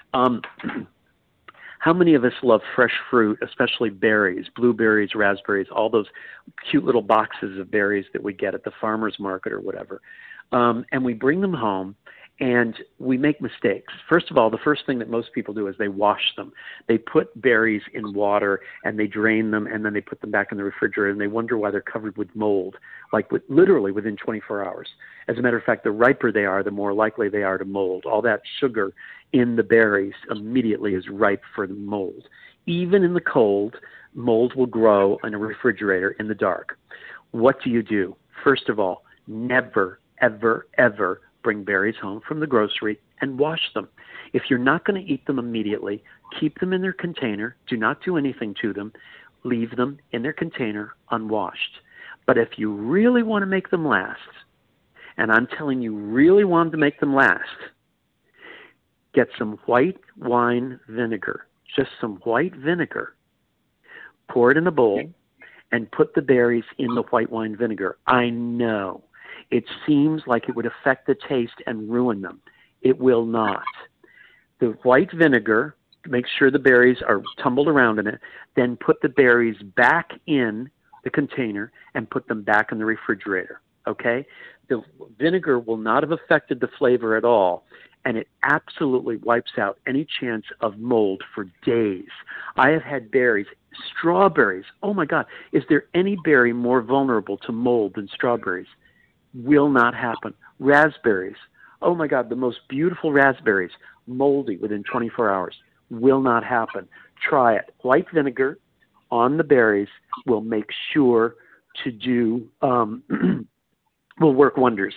How many of us love fresh fruit, especially berries, blueberries, raspberries, all those cute little boxes of berries that we get at the farmer's market or whatever? And we bring them home, and we make mistakes. First of all, the first thing that most people do is they wash them. They put berries in water, and they drain them, and then they put them back in the refrigerator, and they wonder why they're covered with mold, literally within 24 hours. As a matter of fact, the riper they are, the more likely they are to mold. All that sugar in the berries immediately is ripe for the mold. Even in the cold, mold will grow in a refrigerator in the dark. What do? First of all, never, ever, ever bring berries home from the grocery and wash them. If you're not going to eat them immediately, keep them in their container. Do not do anything to them. Leave them in their container unwashed. But if you really want to make them last, and I'm telling you, really want to make them last, get some white wine vinegar, just some white vinegar. Pour it in a bowl and put the berries in the white wine vinegar. I know it seems like it would affect the taste and ruin them. It will not. The white vinegar, make sure the berries are tumbled around in it, then put the berries back in the container and put them back in the refrigerator, okay? The vinegar will not have affected the flavor at all, and it absolutely wipes out any chance of mold for days. I have had berries, strawberries. Oh, my God. Is there any berry more vulnerable to mold than strawberries? Will not happen. Raspberries. Oh, my God, the most beautiful raspberries, moldy within 24 hours. Will not happen. Try it. White vinegar on the berries will make sure to do, will work wonders.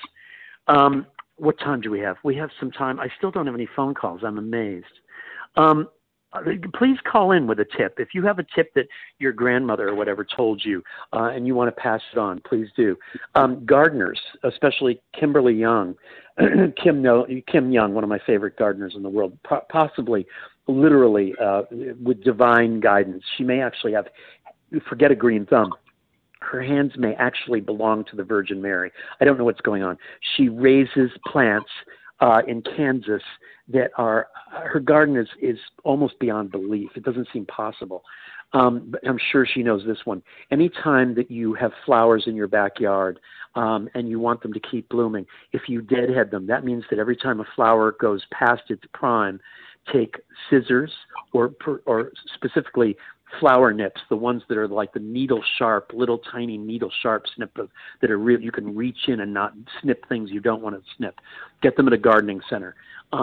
What time do we have? We have some time. I still don't have any phone calls. I'm amazed. please call in with a tip. If you have a tip that your grandmother or whatever told you, and you want to pass it on, please do. Gardeners, especially Kimberly Young, Kim Young, one of my favorite gardeners in the world, possibly literally with divine guidance. She may actually have, forget a green thumb, her hands may actually belong to the Virgin Mary. I don't know what's going on. She raises plants in Kansas that are, her garden is almost beyond belief. It doesn't seem possible. But I'm sure she knows this one. Anytime that you have flowers in your backyard and you want them to keep blooming, if you deadhead them, that means that every time a flower goes past its prime, take scissors or specifically flower nips, the ones that are like the needle sharp, little tiny needle sharp snip that are real. You can reach in and not snip things you don't want to snip. Get them at a gardening center.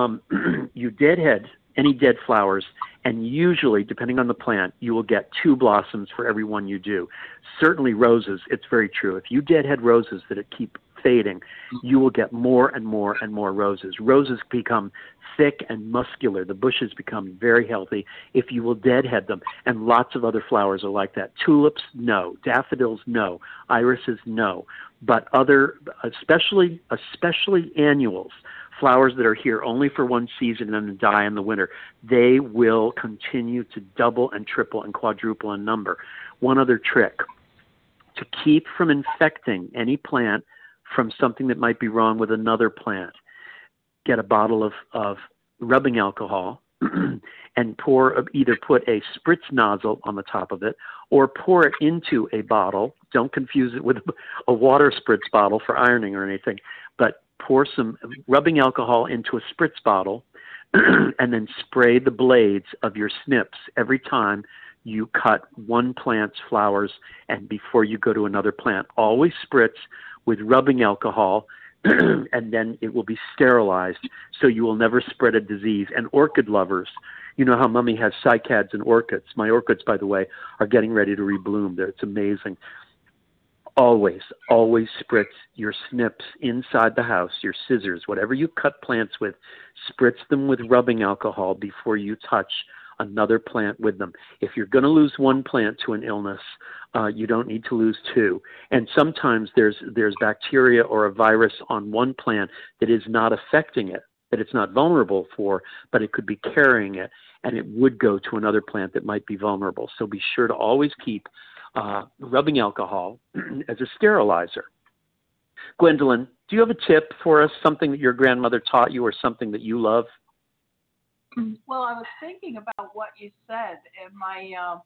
You deadhead any dead flowers, and usually, depending on the plant, you will get 2 blossoms for every one you do. Certainly roses, it's very true. If you deadhead roses that keep fading, you will get more and more and more roses. Roses become thick and muscular. The bushes become very healthy if you will deadhead them, and lots of other flowers are like that. Tulips, no. Daffodils, no. Irises, no. But other, especially annuals, flowers that are here only for one season and then die in the winter, they will continue to double and triple and quadruple in number. One other trick, to keep from infecting any plant from something that might be wrong with another plant, get a bottle of rubbing alcohol and either put a spritz nozzle on the top of it or pour it into a bottle. Don't confuse it with a water spritz bottle for ironing or anything, but pour some rubbing alcohol into a spritz bottle and then spray the blades of your snips every time you cut one plant's flowers and before you go to another plant. Always spritz with rubbing alcohol and then it will be sterilized so you will never spread a disease. And orchid lovers, you know how Mummy has cycads and orchids. My orchids, by the way, are getting ready to rebloom. It's amazing. Always spritz your snips inside the house, your scissors, whatever you cut plants with, spritz them with rubbing alcohol before you touch another plant with them. If you're going to lose one plant to an illness, you don't need to lose 2. And sometimes there's bacteria or a virus on one plant that is not affecting it, that it's not vulnerable for, but it could be carrying it, and it would go to another plant that might be vulnerable. So be sure to always keep rubbing alcohol as a sterilizer. Gwendolyn, do you have a tip for us, something that your grandmother taught you or something that you love? Well, I was thinking about what you said, and my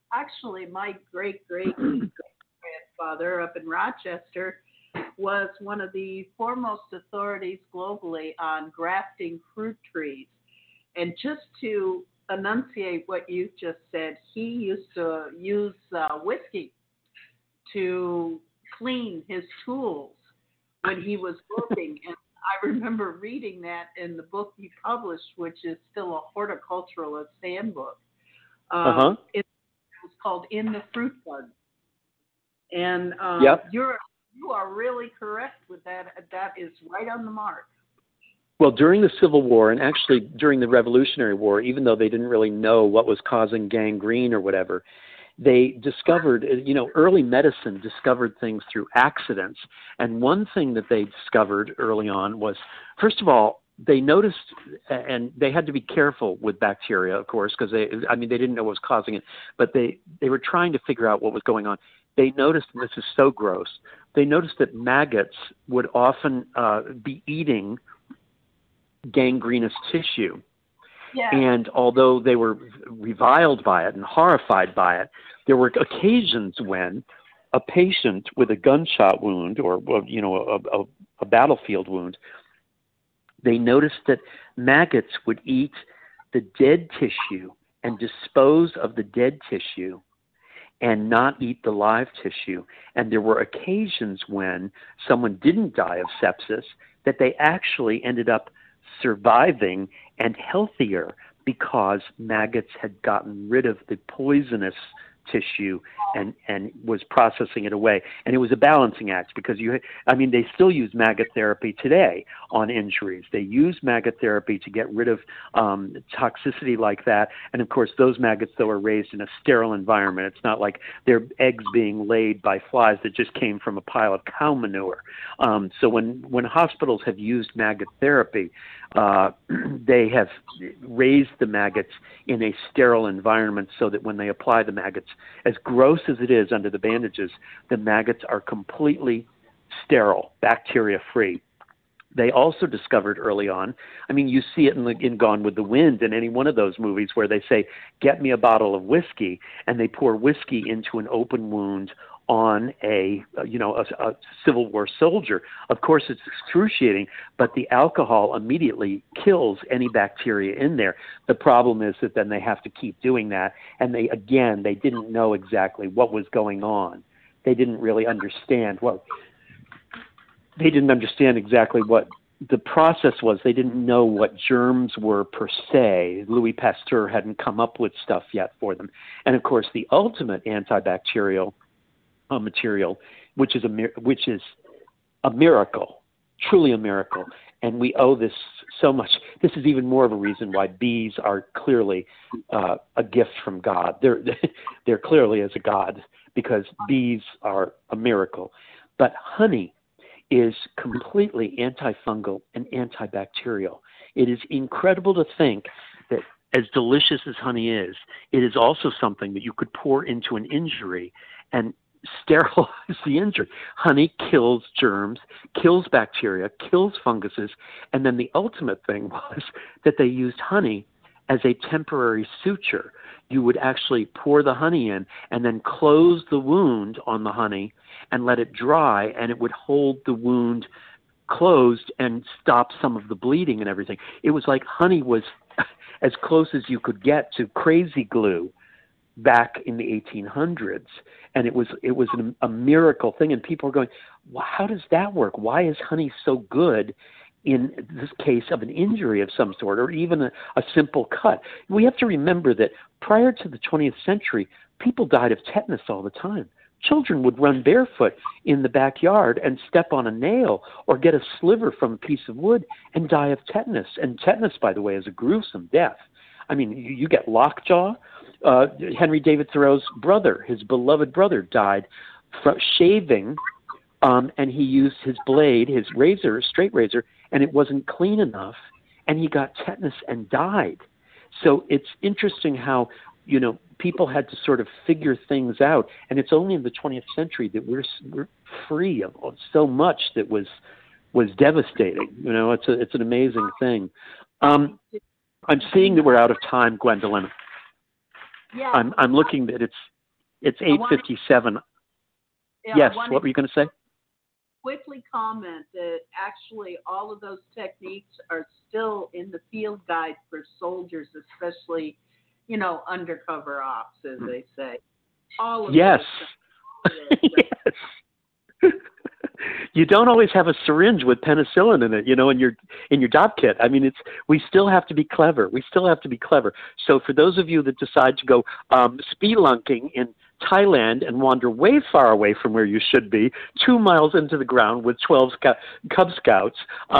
great-great-grandfather up in Rochester was one of the foremost authorities globally on grafting fruit trees. And just to enunciate what you just said, he used to use whiskey to clean his tools when he was working. And I remember reading that in the book he published, which is still a horticulturalist handbook. It was called In the Fruit Garden. And you are really correct with that. That is right on the mark. Well, during the Civil War and actually during the Revolutionary War, even though they didn't really know what was causing gangrene or whatever, they discovered, early medicine discovered things through accidents. And one thing that they discovered early on was, first of all, they noticed, and they had to be careful with bacteria, of course, because they didn't know what was causing it, but they were trying to figure out what was going on. They noticed, and this is so gross, they noticed that maggots would often be eating gangrenous tissue. Yeah. And although they were reviled by it and horrified by it, there were occasions when a patient with a gunshot wound or a battlefield wound, they noticed that maggots would eat the dead tissue and dispose of the dead tissue and not eat the live tissue. And there were occasions when someone didn't die of sepsis that they actually ended up surviving and healthier because maggots had gotten rid of the poisonous tissue and was processing it away. And it was a balancing act because they still use maggot therapy today on injuries. They use maggot therapy to get rid of toxicity like that. And of course, those maggots, though, are raised in a sterile environment. It's not like they're eggs being laid by flies that just came from a pile of cow manure. So when hospitals have used maggot therapy, they have raised the maggots in a sterile environment so that when they apply the maggots, as gross as it is under the bandages, the maggots are completely sterile, bacteria-free. They also discovered early on, you see it in Gone with the Wind, in any one of those movies where they say, get me a bottle of whiskey, and they pour whiskey into an open wound on a Civil War soldier. Of course, it's excruciating, but the alcohol immediately kills any bacteria in there. The problem is that then they have to keep doing that, and they didn't know exactly what was going on. They didn't really understand exactly what the process was. They didn't know what germs were per se. Louis Pasteur hadn't come up with stuff yet for them. And of course, the ultimate antibacterial material, which is a miracle, truly a miracle. And we owe this so much. This is even more of a reason why bees are clearly a gift from God. They're clearly as a god, because bees are a miracle. But honey is completely antifungal and antibacterial. It is incredible to think that as delicious as honey is, it is also something that you could pour into an injury and sterilize the injury. Honey kills germs, kills bacteria, kills funguses, and then the ultimate thing was that they used honey as a temporary suture. You would actually pour the honey in and then close the wound on the honey and let it dry, and it would hold the wound closed and stop some of the bleeding and everything. It was like honey was as close as you could get to crazy glue back in the 1800s, and it was a miracle thing. And people are going, well, how does that work? Why is honey so good in this case of an injury of some sort, or even a simple cut? We have to remember that prior to the 20th century, people died of tetanus all the time. Children would run barefoot in the backyard and step on a nail or get a sliver from a piece of wood and die of tetanus. And tetanus, by the way, is a gruesome death. You get lockjaw. Henry David Thoreau's brother, his beloved brother, died from shaving, and he used his blade, his razor, straight razor, and it wasn't clean enough, and he got tetanus and died. So it's interesting how, people had to sort of figure things out, and it's only in the 20th century that we're free of so much that was devastating. It's an amazing thing. I'm seeing that we're out of time, Gwendolyn. Yeah. I'm looking that it's 8:57. Yes, what were you going to say? Quickly comment that actually all of those techniques are still in the field guide for soldiers, especially, undercover ops, as they say. All of yes. Yes. You don't always have a syringe with penicillin in it, in your doc kit. We still have to be clever. So for those of you that decide to go spelunking in Thailand and wander way far away from where you should be, 2 miles into the ground with 12 Cub Scouts,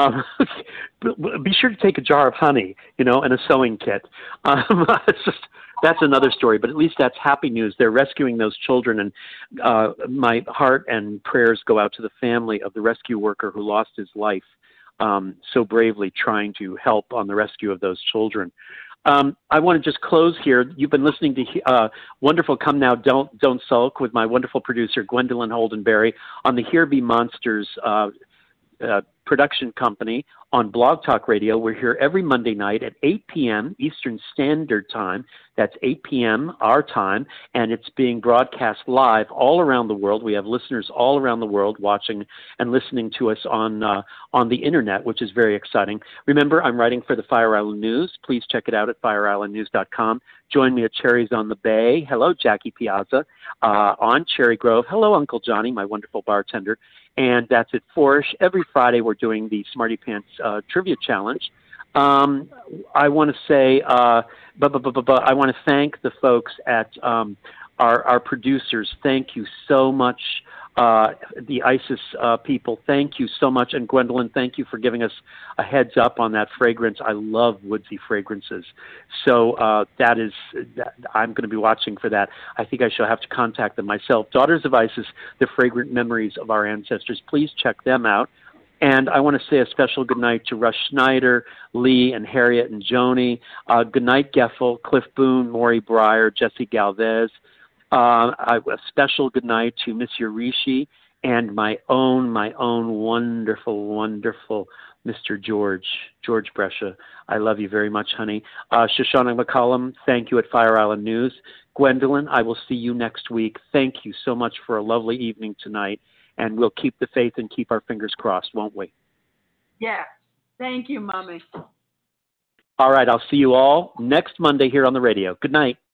be sure to take a jar of honey, and a sewing kit. That's another story, but at least that's happy news. They're rescuing those children, and my heart and prayers go out to the family of the rescue worker who lost his life so bravely trying to help on the rescue of those children. I want to just close here. You've been listening to wonderful Come Now, Don't Sulk with my wonderful producer, Gwendolyn Holdenberry, on the Here Be Monsters production company on Blog Talk Radio. We're here every Monday night at 8 p.m. Eastern Standard Time. That's 8 p.m. our time, and it's being broadcast live all around the world. We have listeners all around the world watching and listening to us on the internet, which is very exciting. Remember, I'm writing for the Fire Island News. Please check it out at fireislandnews.com. Join me at Cherries on the Bay. Hello, Jackie Piazza. On Cherry Grove. Hello, Uncle Johnny, my wonderful bartender. And that's at 4-ish. Every Friday, we're doing the Smarty Pants Trivia Challenge. I want to say, I want to thank the folks at our producers, thank you so much. The ISIS people, thank you so much. And Gwendolyn, thank you for giving us a heads up on that fragrance. I love woodsy fragrances. So I'm going to be watching for that. I think I shall have to contact them myself. Daughters of Isis, the fragrant memories of our ancestors. Please check them out. And I want to say a special good night to Russ Schneider, Lee, and Harriet and Joni. Good night, Geffel, Cliff Boone, Maury Breyer, Jesse Galvez. A special good night to Monsieur Rishi and my own wonderful, wonderful Mr. George Brescia. I love you very much, honey. Shoshana McCollum, thank you at Fire Island News. Gwendolyn, I will see you next week. Thank you so much for a lovely evening tonight. And we'll keep the faith and keep our fingers crossed, won't we? Yeah. Thank you, Mommy. All right. I'll see you all next Monday here on the radio. Good night.